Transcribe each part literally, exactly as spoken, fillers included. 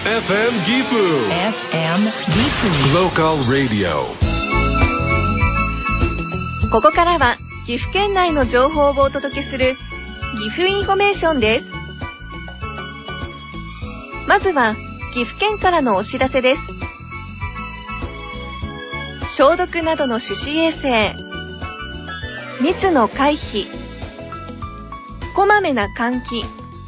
エフエム Gifu エフエム Gifu Local Radio。 ここからは岐阜県内の情報をお届けする岐阜インフォメーションです。まずは岐阜県からのお知らせです。消毒などの手指衛生、密の回避、こまめな換気、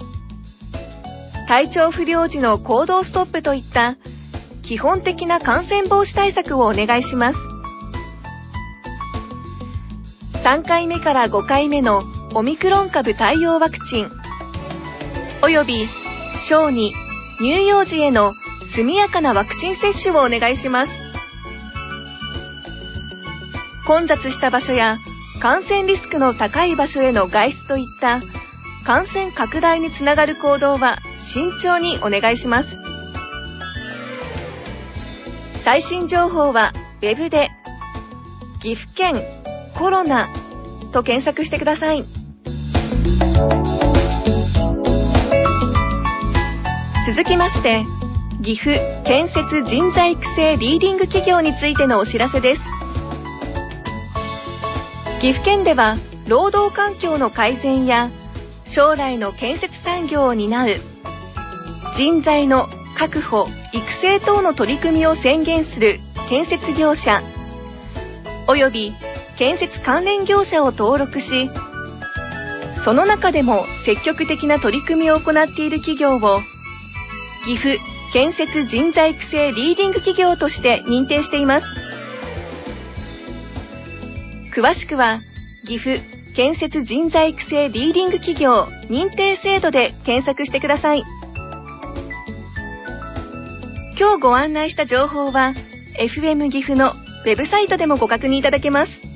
体調不良時の行動ストップといった基本的な感染防止対策をお願いします。さんかいめからごかいめのオミクロン株対応ワクチンおよび小児、乳幼児への速やかなワクチン接種をお願いします。混雑した場所や感染リスクの高い場所への外出といった感染拡大につながる行動は慎重にお願いします。最新情報はウェブで岐阜県コロナと検索してください。続きまして、岐阜建設人材育成リーディング企業についてのお知らせです。岐阜県では労働環境の改善や将来の建設産業を担う人材の確保・育成等の取り組みを宣言する建設業者および建設関連業者を登録し、その中でも積極的な取り組みを行っている企業を岐阜建設人材育成リーディング企業として認定しています。詳しくは岐阜建設人材育成リーディング企業認定制度で検索してください。今日ご案内した情報は エフエム 岐阜のウェブサイトでもご確認いただけます。